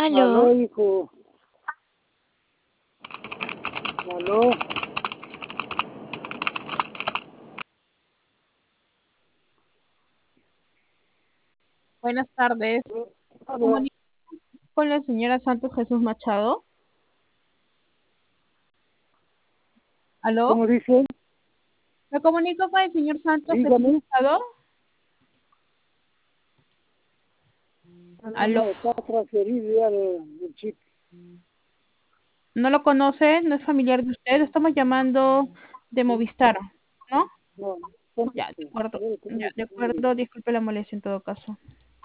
Aló, Aló, hijo. Aló. Buenas tardes. Me Aló. comunico con la señora Santos Jesús Machado. ¿Aló? ¿Cómo dice? Me comunico con el señor Santos Jesús Dígame. Machado. No, ¿Aló? no, está transferido ya del chip. ¿No lo conoce? ¿No es familiar de usted? Estamos llamando de Movistar, ¿no? No, no. Ya, de acuerdo. A ver, Ya, ¿cómo de dice? acuerdo. Disculpe la molestia en todo caso.